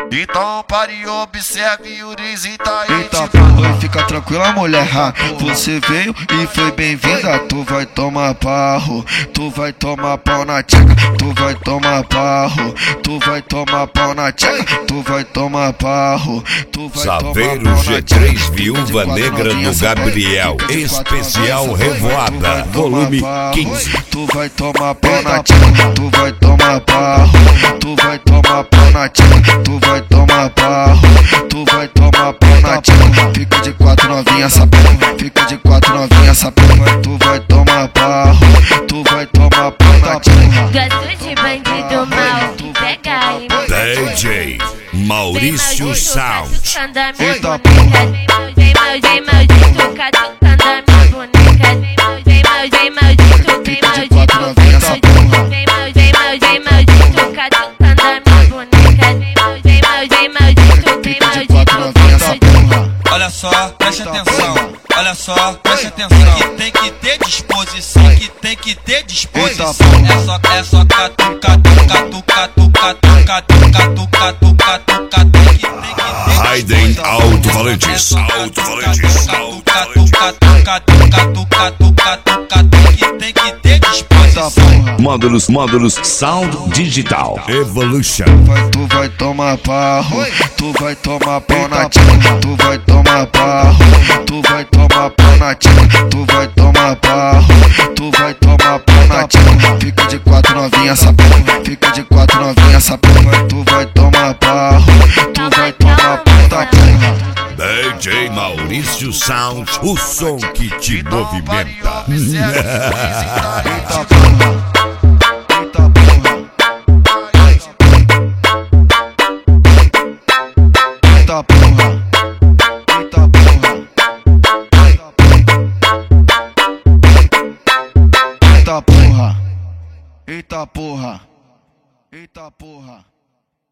Então pare e observe o Rizita aí. Eita porra, fica tranquila mulher, você veio e foi bem-vinda. Tu vai tomar barro, tu vai tomar pau na tcheca, tu vai tomar barro, tu vai tomar pau na tcheca, tu vai tomar barro, tu vai tomar Saveiro pau na tcheca. G3 Viúva Negra do Gabriel, especial Revoada, volume 15. Tu vai tomar pau na tcheca, tu vai tomar barro, tu vai tomar pau na tcheca, tu vai tomar barro, tu vai tomar pau na tcheca. Fica de quatro novinha sapinha, fica de quatro novinha sapinha. Tu vai tomar barro, tu vai tomar pau na tcheca. Gosto de bandido mal que pega e me DJ Maurício Sound. Eita Vem maldito, catucando a minha boneca. Vem maldito, vem maldito, vem maldito, catucando a minha boneca. Vem maldito, vem maldito. Olha só, preste atenção. Olha só, preste atenção. Que tem que ter disposição, que tem que ter disposição. É só catu, catu, catu, catu, catu, catu, catu, catu, catu, catu. Tem que ter Raiden Alto Valentis, Alto Valentis, Alto catu, catu, catu, catu, catu, catu, catu. Que tem que ter disposição. Módulos Sound Digital Evolution. Tu vai tomar barro, tu vai tomar pau na tcheca, tu vai tomar barro, tu vai tomar pau na tcheca, tu vai tomar barro, tu vai tomar pau na tcheca. Fica de quatro novinha sapinha, fica de quatro novinha sapinha. Tu vai tomar barro, tu vai tomar pau na tcheca. DJ Maurício Sound, o som que te movimenta. Eita porra. Eita porra, eita porra, eita porra, eita porra, eita porra.